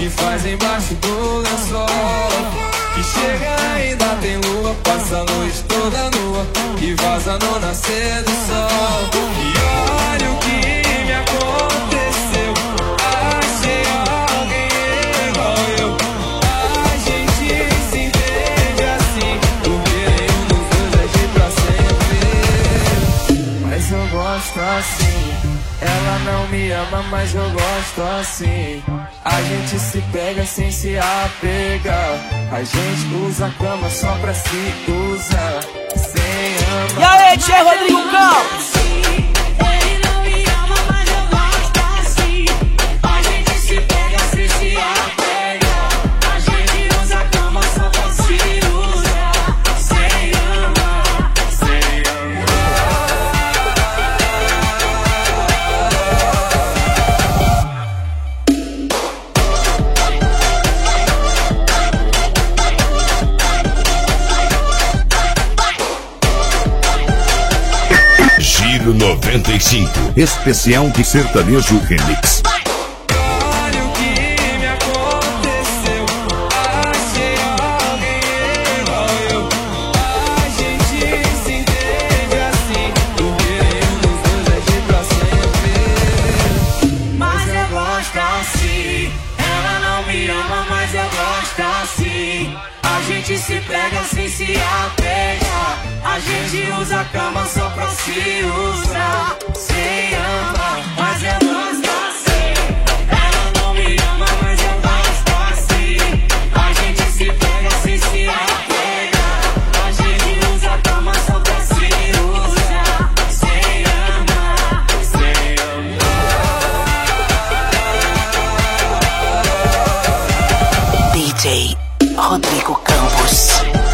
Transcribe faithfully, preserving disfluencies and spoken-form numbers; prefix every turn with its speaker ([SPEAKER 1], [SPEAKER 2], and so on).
[SPEAKER 1] que faz embaixo do lençol, que chega ainda tem lua, passa a noite toda nua e vaza no nascer do sol. E olha o que me aconteceu, achei alguém igual eu. A gente se entende assim, porque nenhum dos dois é de pra sempre. Mas eu gosto assim, ela não me ama, mas eu gosto assim. A gente se pega sem se apegar, a gente usa a cama só pra se usar, sem amar.
[SPEAKER 2] E aí, tio Rodrigo Campos?
[SPEAKER 3] Ele não me ama, mas eu gosto assim. A gente se pega sem se apega, a gente usa a cama só pra se usar, sem amar, sem
[SPEAKER 4] Giro noventa e cinco, especial de sertanejo remix.
[SPEAKER 1] Olha o que me aconteceu, achei alguém igual eu. A gente se entende assim, porque nenhum dos dois é de pra sempre.
[SPEAKER 3] Mas eu gosto assim, ela não me ama, mas eu gosto assim. A gente se pega sem se apega, a gente usa a cama só pra se usar, sem amar. Mas eu gosto assim, ela não me ama, mas eu gosto assim. A gente se pega sem se apega, a gente usa a cama só pra se usar, sem amar, sem amar.
[SPEAKER 2] D J Rodrigo Campos.